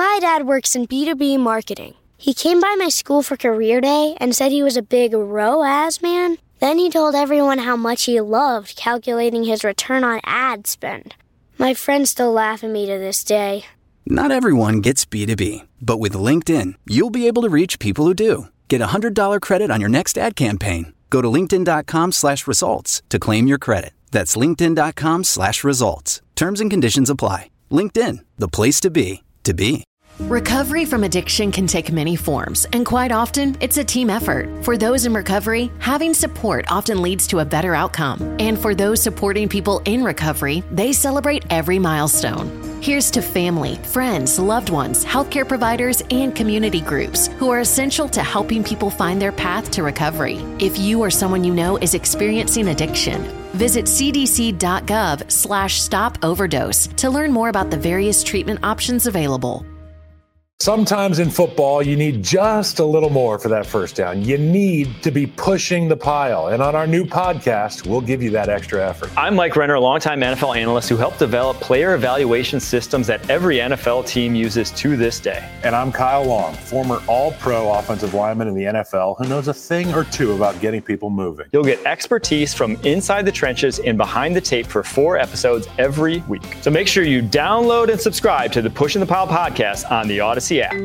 My dad works in B2B marketing. He came by my school for career day and said he was a big ROAS man. Then he told everyone how much he loved calculating his return on ad spend. My friends still laugh at me to this day. Not everyone gets B2B, but with LinkedIn, you'll be able to reach people who do. Get a $100 credit on your next ad campaign. Go to linkedin.com/results to claim your credit. That's linkedin.com/results. Terms and conditions apply. LinkedIn, the place to be, to be. Recovery from addiction can take many forms, and quite often, it's a team effort. For those in recovery, having support often leads to a better outcome. And for those supporting people in recovery, they celebrate every milestone. Here's to family, friends, loved ones, healthcare providers, and community groups who are essential to helping people find their path to recovery. If you or someone you know is experiencing addiction, visit cdc.gov/stop overdose to learn more about the various treatment options available. Sometimes in football, you need just a little more for that first down. You need to be pushing the pile. And on our new podcast, we'll give you that extra effort. I'm Mike Renner, a longtime NFL analyst who helped develop player evaluation systems that every NFL team uses to this day. And I'm Kyle Long, former all-pro offensive lineman in the NFL who knows a thing or two about getting people moving. You'll get expertise from inside the trenches and behind the tape for 4 episodes every week. So make sure you download and subscribe to the Pushing the Pile podcast on the Odyssey app.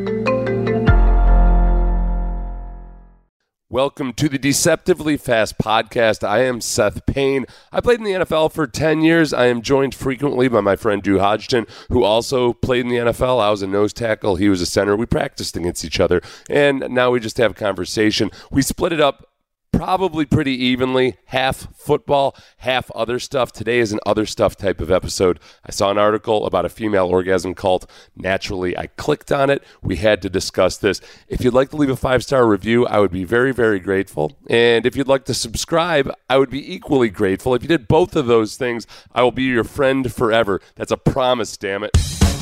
Welcome to the Deceptively Fast podcast. I am Seth Payne. I played in the NFL for 10 years. I am joined frequently by my friend Drew Hodgson, who also played in the NFL. I was a nose tackle. He was a center. We practiced against each other, and now we just have a conversation. We split it up probably pretty evenly, half football, half other stuff. Today is an other stuff type of episode. I saw an article about a female orgasm cult. Naturally, I clicked on it. We had to discuss this. If you'd like to leave a 5-star review, I would be very, very grateful. And if you'd like to subscribe, I would be equally grateful. If you did both of those things, I will be your friend forever. That's a promise, damn it.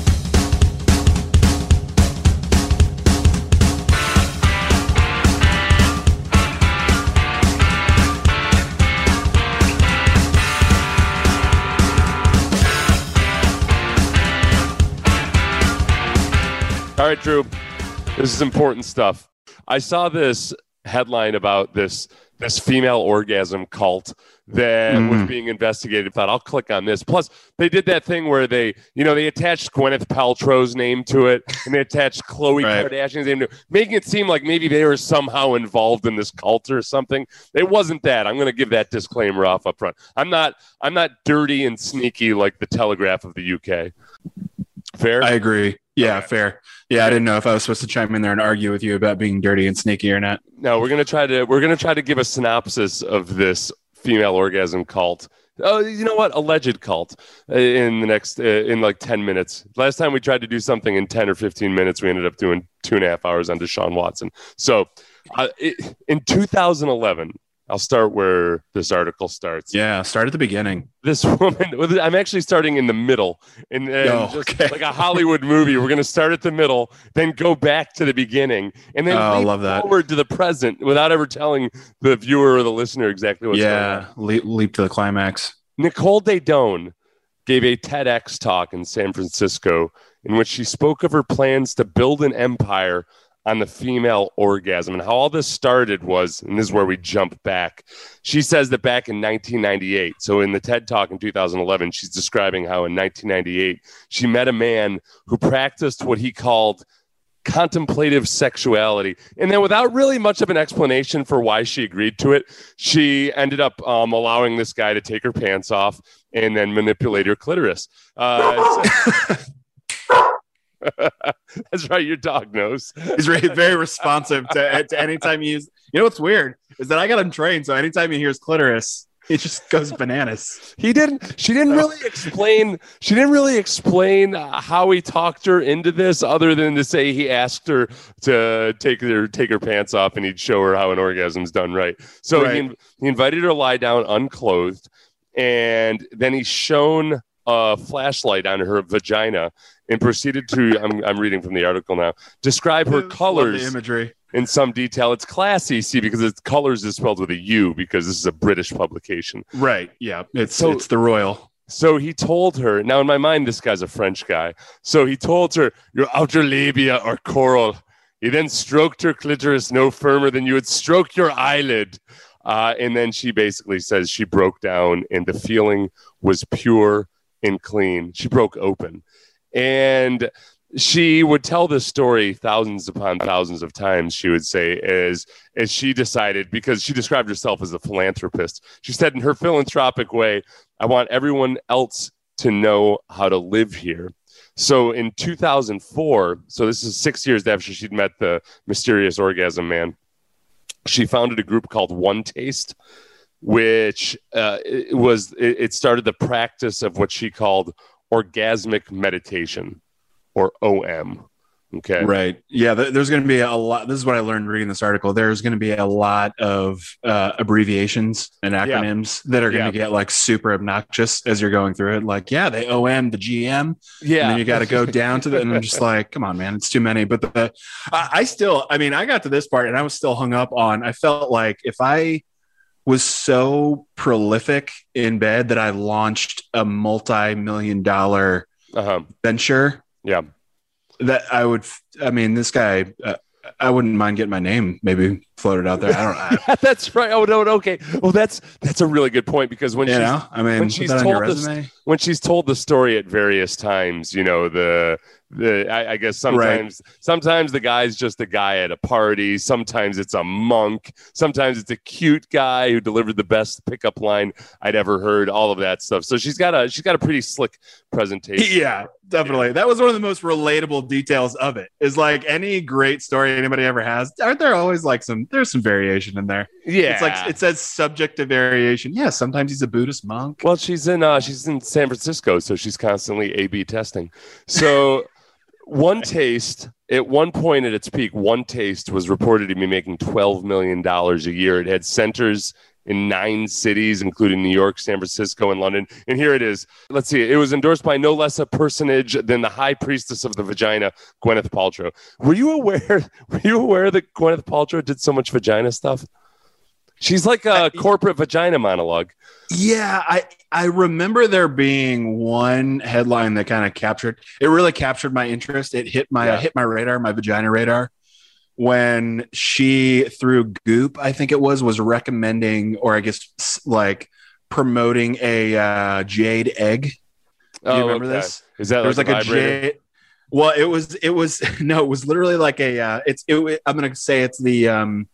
All right, Drew, this is important stuff. I saw this headline about this female orgasm cult that was being investigated. Thought I'll click on this. Plus, they did that thing where they attached Gwyneth Paltrow's name to it, and they attached Khloe Kardashian's name to it, making it seem like maybe they were somehow involved in this cult or something. It wasn't that. I'm going to give that disclaimer off up front. I'm not dirty and sneaky like the Telegraph of the UK. Fair? I agree. Yeah, okay. Fair. Yeah, I didn't know if I was supposed to chime in there and argue with you about being dirty and sneaky or not. No, we're gonna try to give a synopsis of this female orgasm cult. Oh, you know what? Alleged cult in the next in like 10 minutes. Last time we tried to do something in 10 or 15 minutes, we ended up doing 2.5 hours on Deshaun Watson. So in 2011. I'll start where this article starts. Yeah, start at the beginning. This woman, I'm actually starting in the middle. And like a Hollywood movie, we're going to start at the middle, then go back to the beginning, and then leap forward to the present without ever telling the viewer or the listener exactly what's going on. Yeah, leap to the climax. Nicole Daedone gave a TEDx talk in San Francisco in which she spoke of her plans to build an empire on the female orgasm. And how all this started was, and this is where we jump back, she says that back in 1998, so in the TED Talk in 2011, she's describing how in 1998, she met a man who practiced what he called contemplative sexuality. And then without really much of an explanation for why she agreed to it, she ended up allowing this guy to take her pants off and then manipulate her clitoris. That's right, your dog knows. He's very responsive to anytime he uses. You know what's weird is that I got him trained, so anytime he hears clitoris, he just goes bananas. She didn't really explain how he talked her into this, other than to say he asked her to take her pants off and he'd show her how an orgasm's done right. So he invited her to lie down unclothed, and then he shone a flashlight on her vagina and proceeded to, I'm reading from the article now, describe her colors the imagery in some detail. It's classy, see, because it's colors is spelled with a U because this is a British publication. Right. Yeah. It's the Royal. So he told her, now in my mind, this guy's a French guy. So he told her, your outer labia are coral. He then stroked her clitoris no firmer than you would stroke your eyelid. And then she basically says she broke down and the feeling was pure and clean. She broke open. And she would tell this story thousands upon thousands of times, she would say, as she decided, because she described herself as a philanthropist. She said in her philanthropic way, I want everyone else to know how to live here. So in 2004, so this is 6 years after she'd met the mysterious orgasm man, she founded a group called One Taste, which it started the practice of what she called orgasmic meditation, or OM. Okay. Right. Yeah. There's going to be a lot. This is what I learned reading this article. There's going to be a lot of abbreviations and acronyms that are going to get like super obnoxious as you're going through it. Like, they OM the GM. Yeah. And then you got to go down to and I'm just like, come on, man, it's too many. But I got to this part and I was still hung up on, I felt like if I was so prolific in bed that I launched a multi-million-dollar venture. Yeah. That this guy, I wouldn't mind getting my name maybe floated out there. I don't know. That's right. Oh, no. Okay. Well, that's a really good point because when she's told the story at various times, I guess sometimes the guy's just a guy at a party. Sometimes it's a monk. Sometimes it's a cute guy who delivered the best pickup line I'd ever heard. All of that stuff. So she's got a pretty slick presentation. Yeah, definitely. That was one of the most relatable details of it. Is like any great story anybody ever has. Aren't there always like there's some variation in there? Yeah, it's like it says subject to variation. Yeah, sometimes he's a Buddhist monk. Well, she's in San Francisco, so she's constantly A/B testing. So. One Taste, at one point at its peak, One Taste was reported to be making $12 million a year. It had centers in 9 cities, including New York, San Francisco, and London. And here it is. Let's see. It was endorsed by no less a personage than the high priestess of the vagina, Gwyneth Paltrow. Were you aware that Gwyneth Paltrow did so much vagina stuff? She's like a corporate vagina monologue. Yeah, I remember there being one headline that kind of really captured my interest. It hit my radar, my vagina radar, when she, through Goop, I think it was recommending, or I guess like promoting a jade egg. Do you remember this? Is that like a jade? Well, it was no, it was literally like I'm going to say it's the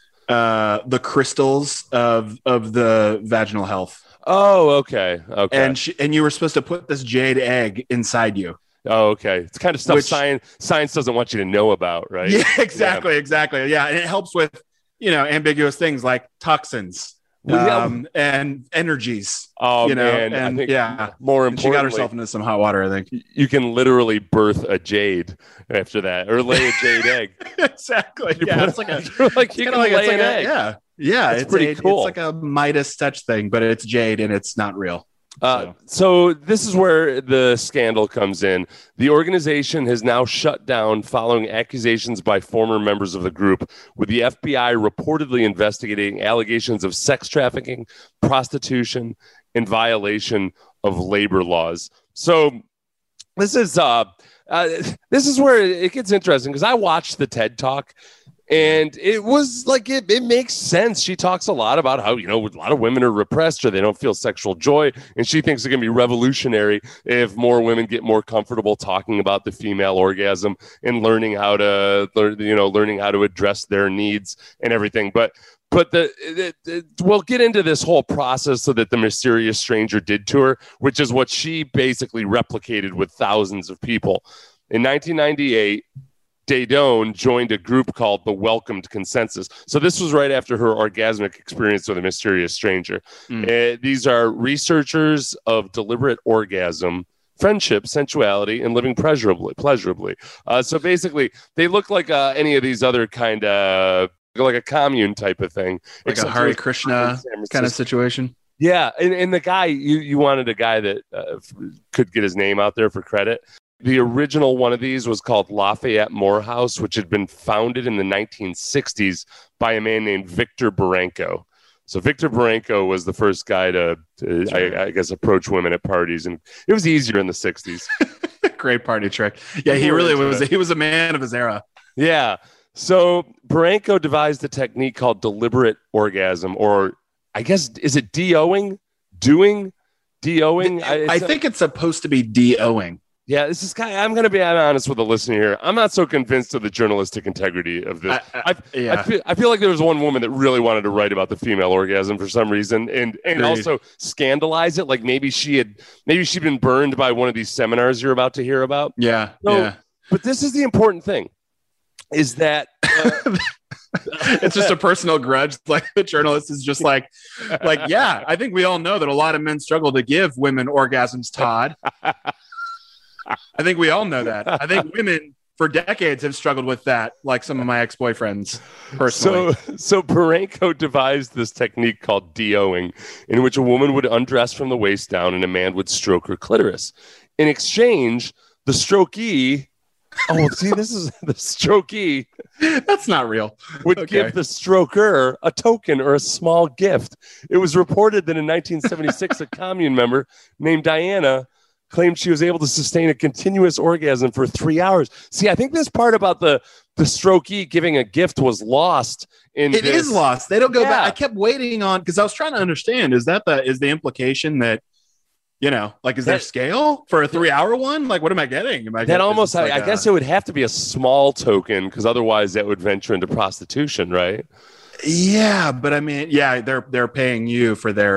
crystals of the vaginal health. Oh, okay. And you were supposed to put this jade egg inside you. Oh, okay. It's kind of stuff science doesn't want you to know about, right? Yeah, exactly. Yeah, and it helps with ambiguous things like toxins and energies. Oh, man. And I think more importantly, she got herself into some hot water. I think you can literally birth a jade after that, or lay a jade egg. Exactly. Yeah, it's like you can lay an egg. Yeah, it's pretty cool. It's like a Midas touch thing, but it's jade and it's not real. So this is where the scandal comes in. The organization has now shut down following accusations by former members of the group, with the FBI reportedly investigating allegations of sex trafficking, prostitution, and violation of labor laws. So this is where it gets interesting, because I watched the TED Talk. And it was like, it makes sense. She talks a lot about how, a lot of women are repressed or they don't feel sexual joy. And she thinks it's going to be revolutionary if more women get more comfortable talking about the female orgasm and learning how to address their needs and everything. But we'll get into this whole process so that the mysterious stranger did to her, which is what she basically replicated with thousands of people. In 1998, Dayton joined a group called the Welcomed Consensus. So this was right after her orgasmic experience with a mysterious stranger. These are researchers of deliberate orgasm, friendship, sensuality, and living pleasurably. So basically, they look like any of these other kind of, like a commune type of thing. Like a Hare Krishna kind of situation. Yeah, and the guy, you wanted a guy that could get his name out there for credit. The original one of these was called Lafayette Morehouse, which had been founded in the 1960s by a man named Victor Baranko. So Victor Baranko was the first guy to I guess, approach women at parties, and it was easier in the 60s. Great party trick. Yeah, he really was. He was a man of his era. Yeah. So Baranko devised a technique called deliberate orgasm, or I guess, is it DOing? DOing? I think it's supposed to be DOing. Yeah, this is kind of, I'm going to be honest with the listener here. I'm not so convinced of the journalistic integrity of this. I feel like there was one woman that really wanted to write about the female orgasm for some reason, and also scandalize it. Like maybe she'd been burned by one of these seminars you're about to hear about. Yeah. But this is the important thing, is that it's just a personal grudge. Like the journalist is just like, yeah, I think we all know that a lot of men struggle to give women orgasms, Todd. I think we all know that. I think women for decades have struggled with that, like some of my ex-boyfriends personally. So Baranko devised this technique called DOing, in which a woman would undress from the waist down and a man would stroke her clitoris. In exchange, the strokee, this is the strokee. That's not real. Would give the stroker a token or a small gift. It was reported that in 1976, a commune member named Diana claimed she was able to sustain a continuous orgasm for 3 hours. See, I think this part about the strokee giving a gift was lost. It is lost. They don't go back. I kept waiting on, because I was trying to understand, is the implication that, is there scale for a 3 hour one? Like, what am I getting? I guess it would have to be a small token, because otherwise that would venture into prostitution, right? Yeah, but I mean, they're paying you for their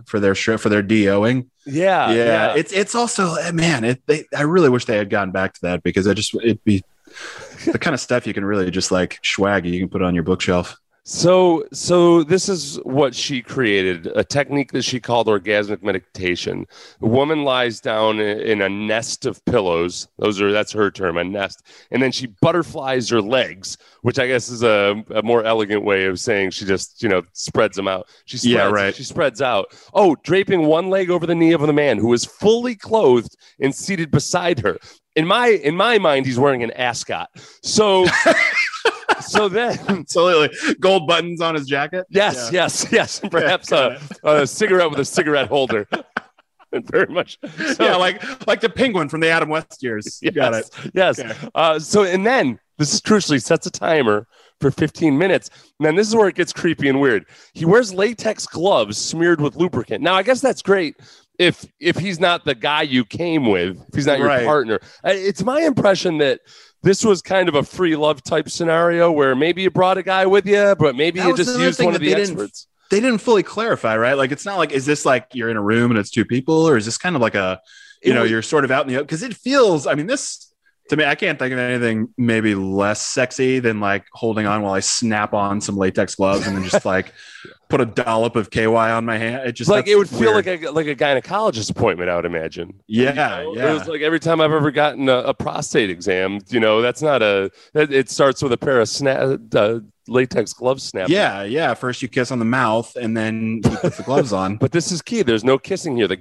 DOing. Yeah. It's also, man, I really wish they had gotten back to that, because it'd be the kind of stuff you can really just like swaggy, you can put on your bookshelf. So this is what she created, a technique that she called orgasmic meditation. The woman lies down in a nest of pillows. That's her term, a nest. And then she butterflies her legs, which I guess is a more elegant way of saying she just, spreads them out. She spreads out. Oh, draping one leg over the knee of the man who is fully clothed and seated beside her. In my mind, he's wearing an ascot. So... So then, absolutely, gold buttons on his jacket. Yes, and perhaps a cigarette with a cigarette holder. Very much. So, like the penguin from the Adam West years. Yes, got it. Yes. Okay. And then this is crucially sets a timer for 15 minutes. And then this is where it gets creepy and weird. He wears latex gloves smeared with lubricant. Now, I guess that's great if he's not the guy you came with, if he's not your partner. It's my impression that this was kind of a free love type scenario where maybe you brought a guy with you, but maybe you just used one of the experts. They didn't fully clarify, right? Like, it's not like, is this like you're in a room and it's two people, or is this kind of like you're sort of out in the open? Because it feels, I mean, this, to me, I can't think of anything maybe less sexy than like holding on while I snap on some latex gloves and then just like put a dollop of KY on my hand. It just like it would feel like a gynecologist appointment, I would imagine. Yeah. It was like every time I've ever gotten a prostate exam, that's not it starts with a pair of latex gloves snap. Yeah. First you kiss on the mouth and then you put the gloves on. But this is key. There's no kissing here. The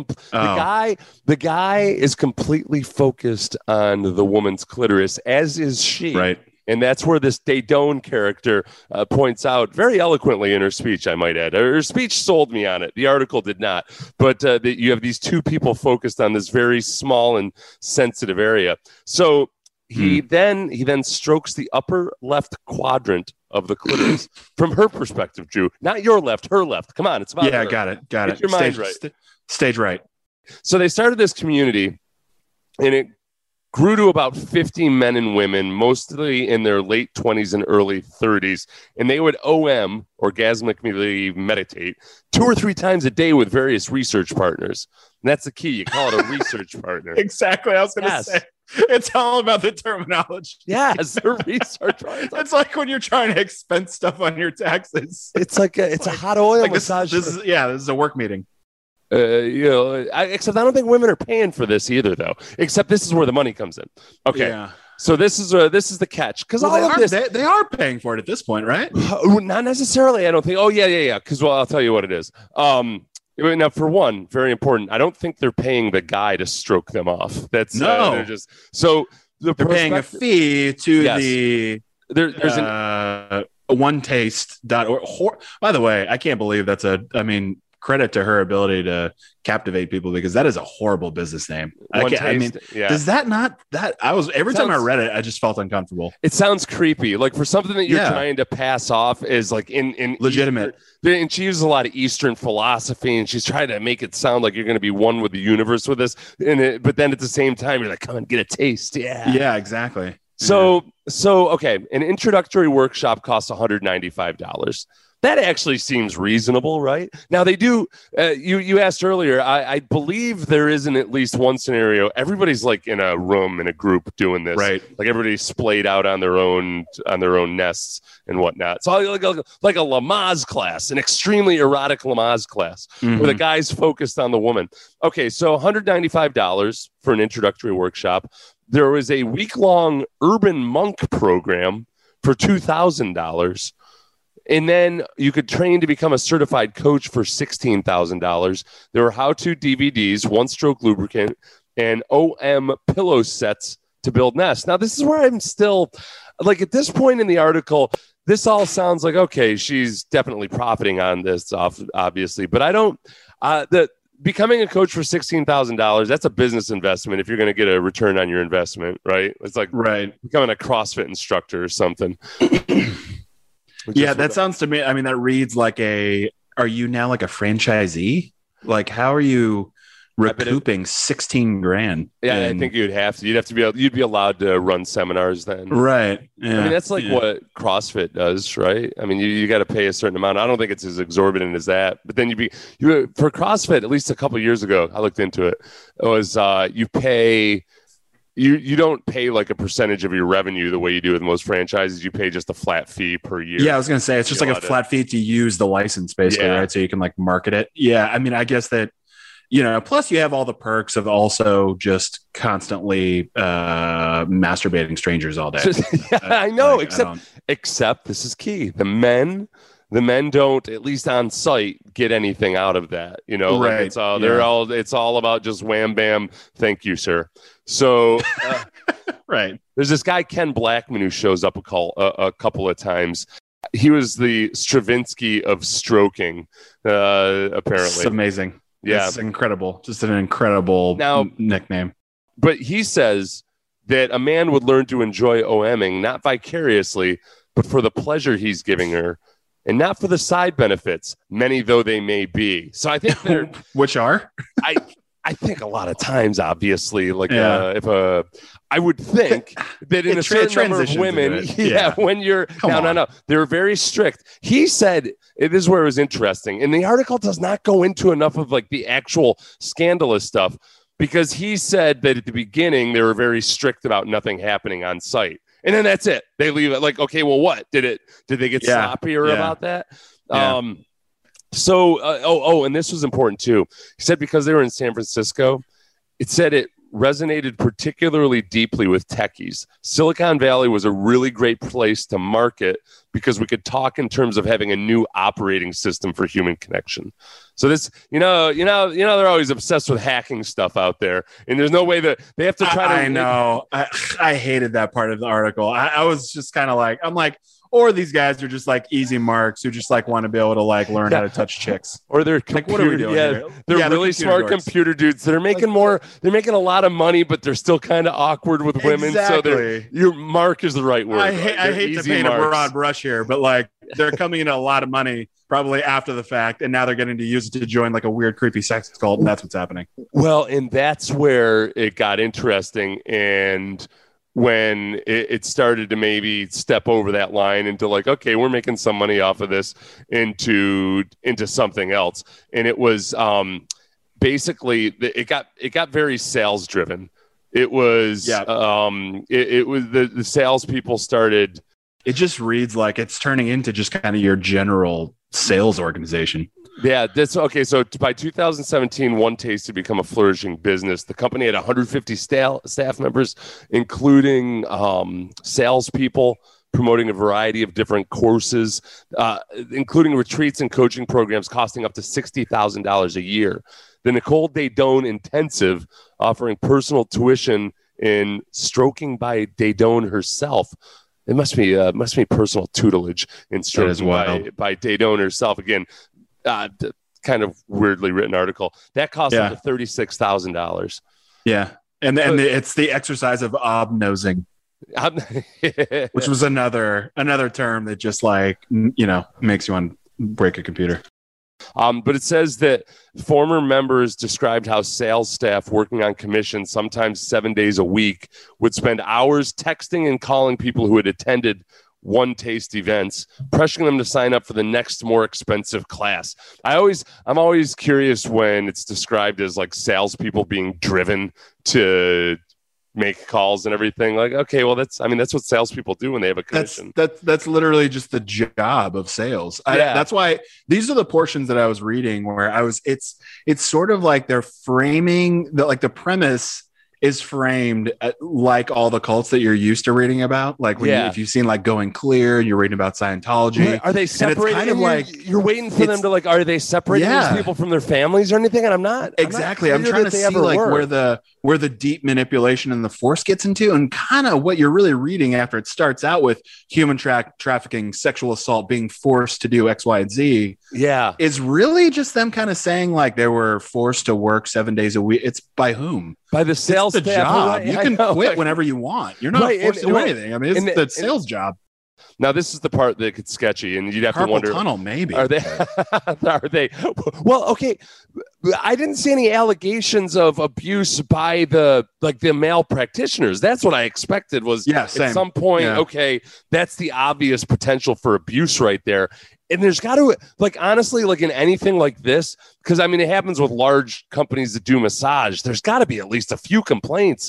guy is completely focused on the woman's clitoris, as is she. Right. And that's where this Dayton character points out very eloquently in her speech, I might add. Her speech sold me on it. The article did not. But you have these two people focused on this very small and sensitive area. So he then strokes the upper left quadrant of the clitoris from her perspective, Drew. Not your left, her left. Come on, it's about her. Got it. Get your mind right. Stage right. So they started this community, and it grew to about 50 men and women, mostly in their late 20s and early 30s. And they would orgasmically meditate 2 or 3 times a day with various research partners. And that's the key. You call it a research partner. Exactly. I was going to say. It's all about the terminology. Yes, the research partner. It's like when you're trying to expense stuff on your taxes. It's like a hot oil massage. This is a work meeting. Except I don't think women are paying for this either, though. Except this is where the money comes in. Okay, yeah. So this is the catch, because they are paying for it at this point, right? Not necessarily. I don't think. Oh yeah. Because I'll tell you what it is. Now, for one, very important. I don't think they're paying the guy to stroke them off. That's they're just so they're paying a fee to the. There's onetaste.org. By the way, I can't believe credit to her ability to captivate people, because that is a horrible business name. Does that not that I was every time I read it, I just felt uncomfortable. It sounds creepy, like for something that you're trying to pass off as like in legitimate. And she uses a lot of Eastern philosophy, and she's trying to make it sound like you're going to be one with the universe with this. But then at the same time, you're like, come and get a taste. Yeah, exactly. So okay, an introductory workshop costs $195. That actually seems reasonable, right? Now they do. You asked earlier. I believe there isn't at least one scenario. Everybody's like in a room in a group doing this, right? Like everybody's splayed out on their own nests and whatnot. So like a Lamaze class, an extremely erotic Lamaze class, where the guy's focused on the woman. Okay, so $195 for an introductory workshop. There was a week-long urban monk program for $2,000. And then you could train to become a certified coach for $16,000. There were how-to DVDs, one-stroke lubricant, and OM pillow sets to build nests. Now, this is where I'm still, like, at this point in the article, this all sounds like, okay, she's definitely profiting on this, obviously. But I don't, becoming a coach for $16,000, that's a business investment if you're going to get a return on your investment, right? It's like becoming a CrossFit instructor or something. Yeah, that sounds to me. I mean, that reads like are you now like a franchisee? Like, how are you recouping $16,000? Yeah, I think you'd have to you'd be allowed to run seminars then. Right. Yeah. I mean, that's like what CrossFit does, right? I mean, you got to pay a certain amount. I don't think it's as exorbitant as that. But then for CrossFit, at least a couple of years ago, I looked into it. It was you pay. You don't pay like a percentage of your revenue the way you do with most franchises. You pay just a flat fee per year. Yeah, I was going to say, it's just like a flat fee to use the license, basically, right? So you can like market it. Yeah, I mean, I guess that, plus you have all the perks of also just constantly masturbating strangers all day. I know, except this is key. The men don't, at least on site, get anything out of that. Right. It's all about just wham bam. Thank you, sir. So, right. There's this guy, Ken Blackman, who shows up a couple of times. He was the Stravinsky of stroking, apparently. It's amazing. Yeah. It's incredible. Just an incredible nickname. But he says that a man would learn to enjoy OMing, not vicariously, but for the pleasure he's giving her, and not for the side benefits, many though they may be. So I think they're which are I think a lot of times, obviously, like I would think that in a certain number of women, when you're no, they're very strict. He said, this is where it was interesting, and the article does not go into enough of like the actual scandalous stuff, because he said that at the beginning they were very strict about nothing happening on site. And then that's it. They leave it like, okay, well, what? Did they get sloppier about that? Yeah. And this was important too. He said because they were in San Francisco, it said it resonated particularly deeply with techies. Silicon Valley was a really great place to market because we could talk in terms of having a new operating system for human connection. So this, they're always obsessed with hacking stuff out there, and there's no way that they have to try to. I know. I hated that part of the article. I was just kind of like, or these guys are just like easy marks who just like want to be able to like learn how to touch chicks. Or they're like, what are we doing here? They're really smart computer dudes that are making they're making a lot of money, but they're still kind of awkward with women. Exactly. So your mark is the right word. I hate to paint a broad brush here, but like they're coming into a lot of money probably after the fact, and now they're getting to use it to join like a weird, creepy sex cult, and that's what's happening. Well, and that's where it got interesting, and when it started to maybe step over that line into like, okay, we're making some money off of this into something else. And it was basically it got very sales driven. It was it was the salespeople started. It just reads like it's turning into just kind of your general sales organization. Yeah, that's okay. So by 2017, One Taste had become a flourishing business. The company had 150 staff members, including salespeople, promoting a variety of different courses, including retreats and coaching programs costing up to $60,000 a year. The Nicole Daedone Intensive, offering personal tuition in stroking by Daedone herself. It must be personal tutelage instructed by Daytona herself. Again, kind of weirdly written article that cost up to $36,000. Yeah, and it's the exercise of obnosing, which was another term that just makes you want to break a computer. But it says that former members described how sales staff working on commission, sometimes 7 days a week, would spend hours texting and calling people who had attended One Taste events, pressuring them to sign up for the next more expensive class. I'm always curious when it's described as like salespeople being driven to make calls and everything. Like, okay, well, that's what salespeople do when they have a commission. That's literally just the job of sales. That's why these are the portions that I was reading where it's sort of like they're framing the premise is framed like all the cults that you're used to reading about. Like if you've seen like Going Clear and you're reading about Scientology. Are they separating? Kind of like you're waiting for them to like, are they separating these people from their families or anything? And I'm not. Exactly. I'm trying to see like where the deep manipulation and the force gets into, and kind of what you're really reading after it starts out with human trafficking, sexual assault, being forced to do X, Y, and Z. Yeah. Is really just them kind of saying like they were forced to work 7 days a week. It's by whom? By the sales staff. Job. Right? You can quit whenever you want. You're not forced to do anything. I mean, it's the sales job. Now, this is the part that gets sketchy, and you'd have to wonder. Tunnel, maybe. Are they? Are they? Well, okay. I didn't see any allegations of abuse by the male practitioners. That's what I expected was at some point. Yeah. Okay, that's the obvious potential for abuse right there. And there's got to, honestly, in anything like this, because I mean, it happens with large companies that do massage. There's got to be at least a few complaints,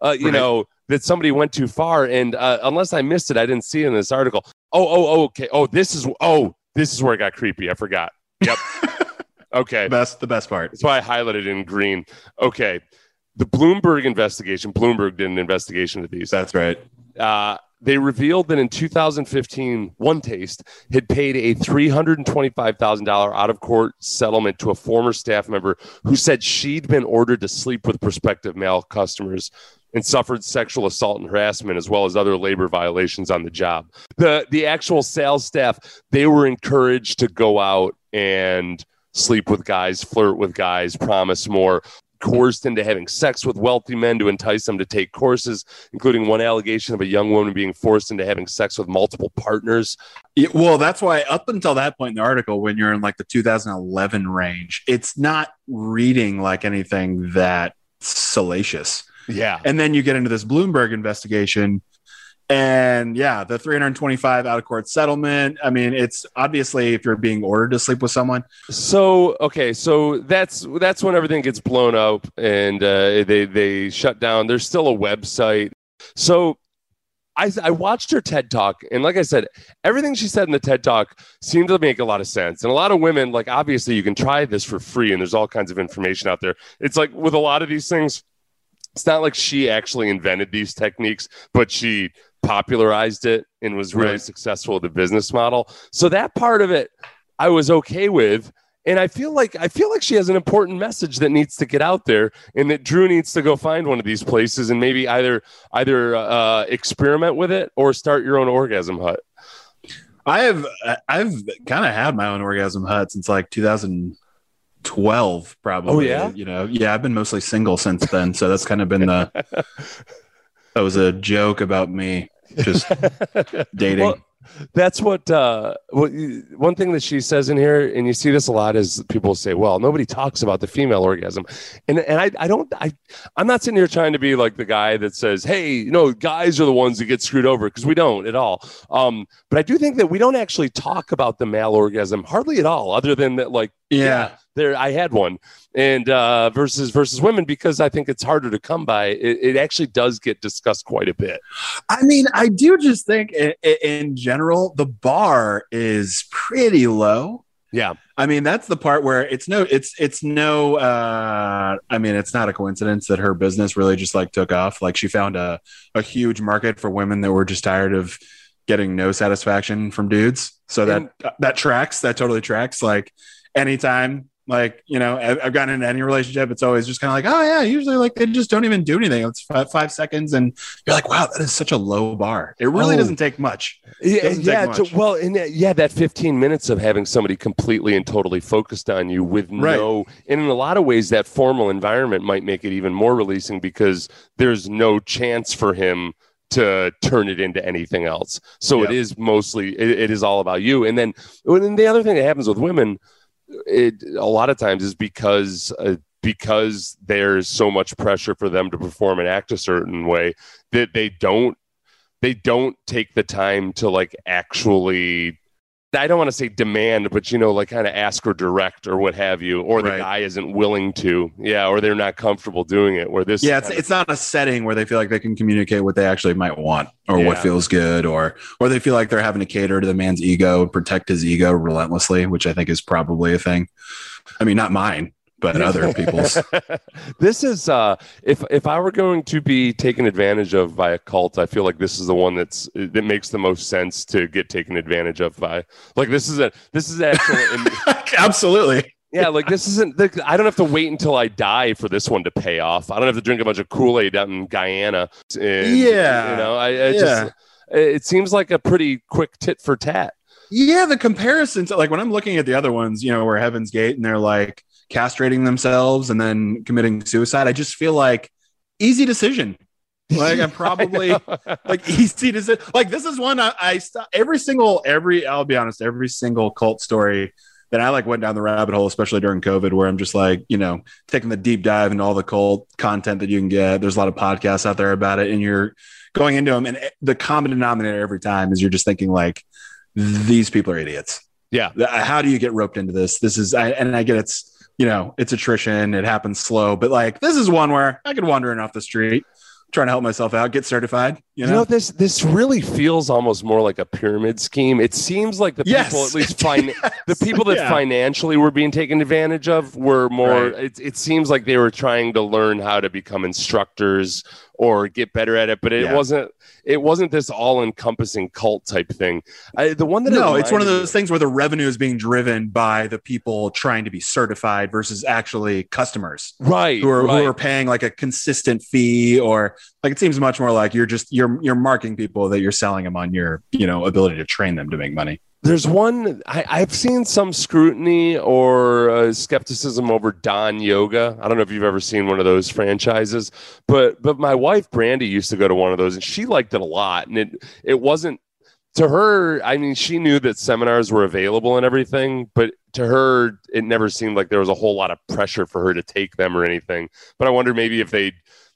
that somebody went too far. And unless I missed it, I didn't see it in this article. Okay. This is where it got creepy. I forgot. Yep. Okay. The best part. That's why I highlighted it in green. Okay. The Bloomberg investigation. Bloomberg did an investigation of these. That's right. They revealed that in 2015, One Taste had paid a $325,000 out-of-court settlement to a former staff member who said she'd been ordered to sleep with prospective male customers and suffered sexual assault and harassment, as well as other labor violations on the job. The actual sales staff, they were encouraged to go out and sleep with guys, flirt with guys, promise more, coerced into having sex with wealthy men to entice them to take courses, including one allegation of a young woman being forced into having sex with multiple partners. Well, that's why up until that point in the article, when you're in like the 2011 range, it's not reading like anything that salacious. Yeah. And then you get into this Bloomberg investigation, and the 325 out of court settlement. I mean, it's obviously if you're being ordered to sleep with someone. So that's when everything gets blown up, and they shut down. There's still a website. So I watched her TED Talk, and like I said, everything she said in the TED Talk seemed to make a lot of sense. And a lot of women, obviously you can try this for free, and there's all kinds of information out there. It's like with a lot of these things, it's not like she actually invented these techniques, but she popularized it and was really successful with the business model. So that part of it I was okay with. And I feel like she has an important message that needs to get out there, and that Drew needs to go find one of these places and maybe either experiment with it or start your own orgasm hut. I've kind of had my own orgasm hut since like 2012, probably. Oh yeah. I've been mostly single since then, so that's kind of been that was a joke about me just dating. Well, that's what one thing that she says in here, and you see this a lot, is people say, well, nobody talks about the female orgasm. And I'm not sitting here trying to be like the guy that says, hey, guys are the ones that get screwed over, because we don't at all. But I do think that we don't actually talk about the male orgasm hardly at all, other than that, I had one, and versus women, because I think it's harder to come by. It actually does get discussed quite a bit. I mean, I do just think in general, the bar is pretty low. Yeah. I mean, that's the part where it's not a coincidence that her business really just took off. Like, she found a huge market for women that were just tired of getting no satisfaction from dudes. So that tracks, that totally tracks. Like, anytime Like, I've gotten into any relationship, it's always just kind of like, oh yeah, usually like they just don't even do anything. It's 5 seconds, and you're like, wow, that is such a low bar. It really doesn't take much. That 15 minutes of having somebody completely and totally focused on you with and in a lot of ways, that formal environment might make it even more releasing because there's no chance for him to turn it into anything else. So it is mostly, it is all about you. And then the other thing that happens with women, a lot of times is because there's so much pressure for them to perform and act a certain way that they don't take the time to like actually, I don't want to say demand, but like kind of ask or direct or what have you, or the guy isn't willing to, or they're not comfortable doing it. Where this, it's not a setting where they feel like they can communicate what they actually might want or what feels good, or they feel like they're having to cater to the man's ego and protect his ego relentlessly, which I think is probably a thing. I mean, not mine, but other people's. This is if I were going to be taken advantage of by a cult, I feel like this is the one that makes the most sense to get taken advantage of by. Like this is actually absolutely. Yeah, like this isn't. I don't have to wait until I die for this one to pay off. I don't have to drink a bunch of Kool-Aid out in Guyana. It seems like a pretty quick tit for tat. Yeah, the comparisons, like when I'm looking at the other ones, where Heaven's Gate and they're like castrating themselves and then committing suicide, I just feel like easy decision. Like I'm probably like easy decision. Like this is one I I'll be honest, every single cult story that I like went down the rabbit hole, especially during COVID, where I'm just like, taking the deep dive into all the cult content that you can get. There's a lot of podcasts out there about it, and you're going into them, and the common denominator every time is you're just thinking like, these people are idiots. Yeah. How do you get roped into this? I get it's attrition. It happens slow, but like, this is one where I could wander in off the street, trying to help myself out, get certified. This really feels almost more like a pyramid scheme. It seems like the people, at least the people that financially were being taken advantage of were more, it seems like they were trying to learn how to become instructors or get better at it, but it wasn't this all-encompassing cult type thing. It's one of those things where the revenue is being driven by the people trying to be certified versus actually customers, who are paying like a consistent fee, or like it seems much more like you're marking people that you're selling them on your ability to train them to make money. There's one, I've seen some scrutiny or skepticism over Don Yoga. I don't know if you've ever seen one of those franchises, but my wife, Brandy, used to go to one of those and she liked it a lot. And it wasn't, to her, I mean, she knew that seminars were available and everything, but to her, it never seemed like there was a whole lot of pressure for her to take them or anything. But I wonder maybe if in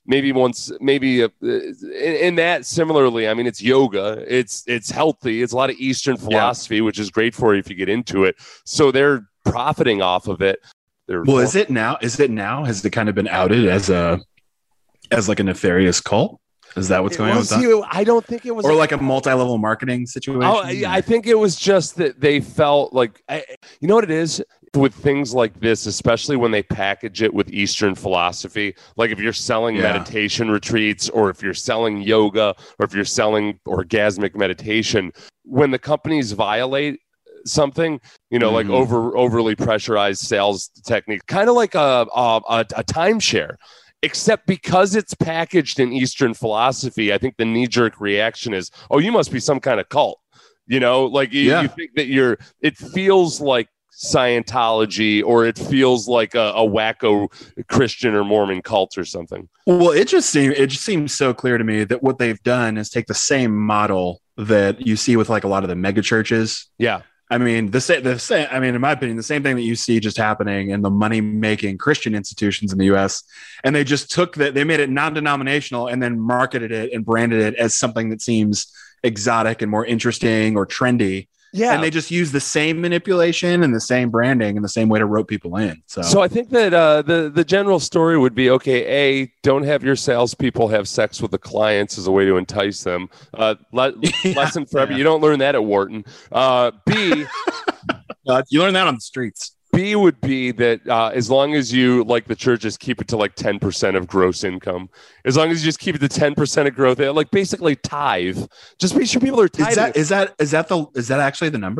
that similarly, I mean, it's yoga, it's healthy, it's a lot of Eastern philosophy, which is great for you if you get into it. So they're profiting off of it. Is it now? Has it kind of been outed as like a nefarious cult? Is that what's going on with that? I don't think it was. Or like a multi-level marketing situation? I think it was just that they felt like, you know what it is? With things like this, especially when they package it with Eastern philosophy, like if you're selling meditation retreats, or if you're selling yoga, or if you're selling orgasmic meditation, when the companies violate something, like overly pressurized sales technique, kind of like a timeshare. Except because it's packaged in Eastern philosophy, I think the knee-jerk reaction is, oh, you must be some kind of cult. You think that it feels like Scientology, or it feels like a wacko Christian or Mormon cult or something. Well, it just seems so clear to me that what they've done is take the same model that you see with like a lot of the mega churches. Yeah. I mean, the same. I mean, in my opinion, the same thing that you see just happening in the money-making Christian institutions in the U.S. And they just took that, they made it non-denominational, and then marketed it and branded it as something that seems exotic and more interesting or trendy. Yeah, and they just use the same manipulation and the same branding and the same way to rope people in. So I think that the general story would be, okay, don't have your salespeople have sex with the clients as a way to entice them. Lesson forever. You don't learn that at Wharton. B, you learn that on the streets. B would be that as long as you, like the churches, keep it to like 10% of gross income. As long as you just keep it to 10% of growth, like basically tithe. Just make sure people are tithing. Is that actually the number?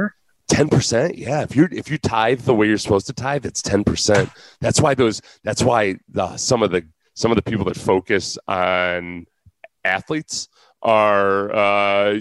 10%. Yeah. If you tithe the way you're supposed to tithe, it's 10%. That's why some of the people that focus on athletes are, I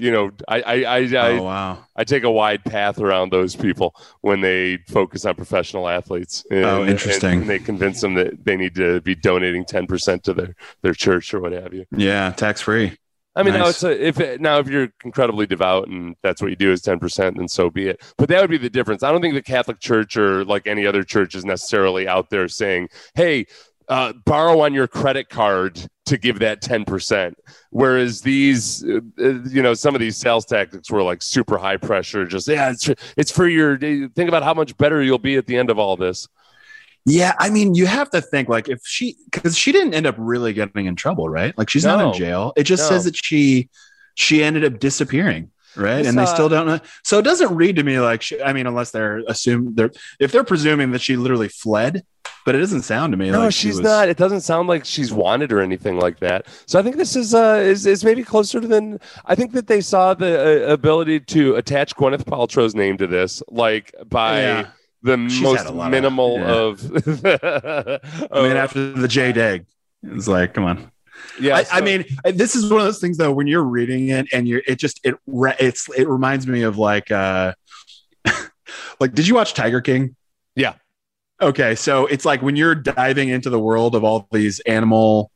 take a wide path around those people when they focus on professional athletes. Interesting. And they convince them that they need to be donating 10% to their church or what have you. Yeah. Tax free. I mean, nice. if you're incredibly devout and that's what you do is 10%, then so be it. But that would be the difference. I don't think the Catholic Church or like any other church is necessarily out there saying, hey, borrow on your credit card to give that 10%. Whereas these, some of these sales tactics were like super high pressure. Just, it's for think about how much better you'll be at the end of all this. Yeah, I mean, you have to think like because she didn't end up really getting in trouble, right? Like she's not in jail. It just says that she ended up disappearing, right? And they still don't know. So it doesn't read to me like unless if they're presuming that she literally fled, but it doesn't sound to me like she's not. It doesn't sound like she's wanted or anything like that. So I think this is maybe closer to than I think that they saw the ability to attach Gwyneth Paltrow's name to this, like by. Yeah. The she's most minimal of I mean, after the Jade egg, it's like, come on. Yeah. I mean, this is one of those things though, when you're reading it and it reminds me of like, like, did you watch Tiger King? Yeah. Okay. So it's like when you're diving into the world of all these animal,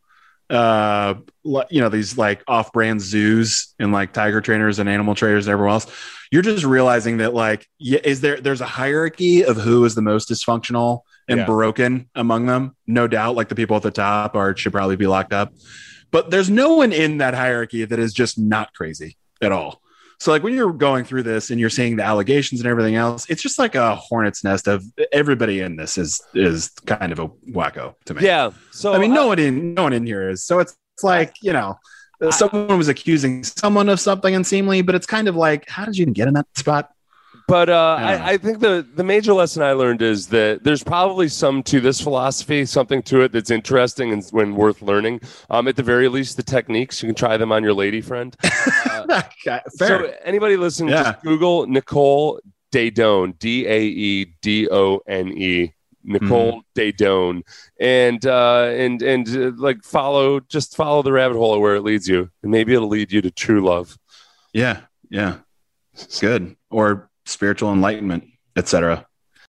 these like off-brand zoos and like tiger trainers and animal trainers and everyone else, you're just realizing that like, there's a hierarchy of who is the most dysfunctional and broken among them. No doubt. Like the people at the top should probably be locked up, but there's no one in that hierarchy that is just not crazy at all. So like when you're going through this and you're seeing the allegations and everything else, it's just like a hornet's nest of everybody in this is kind of a wacko to me. Yeah. So I mean, no one in here is. So it's like, someone was accusing someone of something unseemly, but it's kind of like, how did you even get in that spot? But I think the major lesson I learned is that there's probably some to this philosophy, something to it that's interesting and when worth learning. At the very least, the techniques, you can try them on your lady friend. Fair. So anybody listening, just Google Nicole Daedone, Daedone, Nicole Daedone, and like follow the rabbit hole where it leads you, and maybe it'll lead you to true love. Yeah, it's good. Or spiritual enlightenment, etc.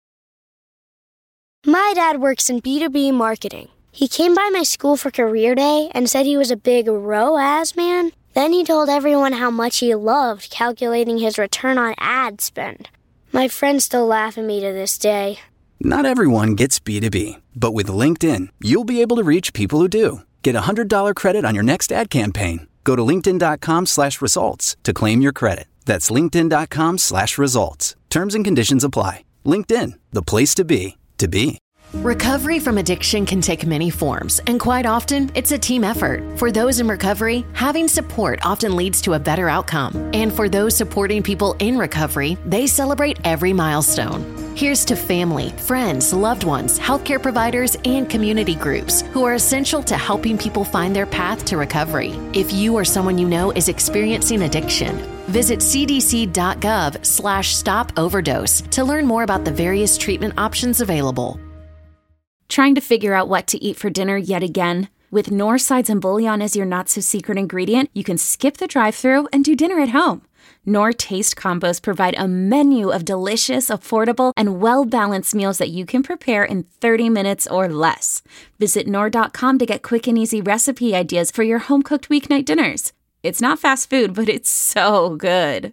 My dad works in B2B marketing. He came by my school for career day and said he was a big ROAS man. Then he told everyone how much he loved calculating his return on ad spend. My friends still laugh at me to this day. Not everyone gets B2B, but with LinkedIn, you'll be able to reach people who do. Get a $100 credit on your next ad campaign. Go to linkedin.com/results to claim your credit. That's linkedin.com/results. Terms and conditions apply. LinkedIn, the place to be, to be. Recovery from addiction can take many forms, and quite often, it's a team effort. For those in recovery, having support often leads to a better outcome. And for those supporting people in recovery, they celebrate every milestone. Here's to family, friends, loved ones, healthcare providers, and community groups who are essential to helping people find their path to recovery. If you or someone you know is experiencing addiction, visit cdc.gov/stop overdose to learn more about the various treatment options available. Trying to figure out what to eat for dinner yet again? With Knorr sides and bouillon as your not-so-secret ingredient, you can skip the drive-thru and do dinner at home. Knorr Taste Combos provide a menu of delicious, affordable, and well-balanced meals that you can prepare in 30 minutes or less. Visit Knorr.com to get quick and easy recipe ideas for your home-cooked weeknight dinners. It's not fast food, but it's so good.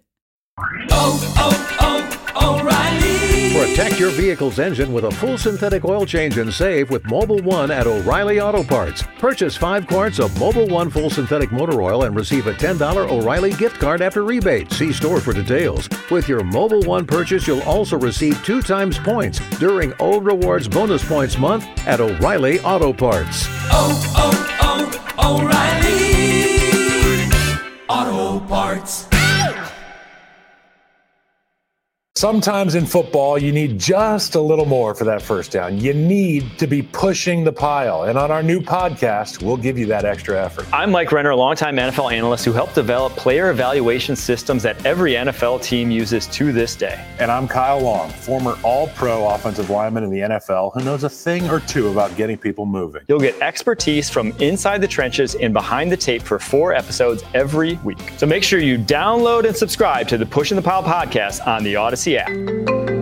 O'Reilly. Protect your vehicle's engine with a full synthetic oil change and save with Mobil 1 at O'Reilly Auto Parts. Purchase 5 quarts of Mobil 1 full synthetic motor oil and receive a $10 O'Reilly gift card after rebate. See store for details. With your Mobil 1 purchase, you'll also receive 2 times points during O Rewards Bonus Points Month at O'Reilly Auto Parts. O'Reilly Auto Parts. Sometimes in football, you need just a little more for that first down. You need to be pushing the pile. And on our new podcast, we'll give you that extra effort. I'm Mike Renner, a longtime NFL analyst who helped develop player evaluation systems that every NFL team uses to this day. And I'm Kyle Long, former all-pro offensive lineman in the NFL who knows a thing or two about getting people moving. You'll get expertise from inside the trenches and behind the tape for 4 episodes every week. So make sure you download and subscribe to the Pushing the Pile podcast on the Odyssey app.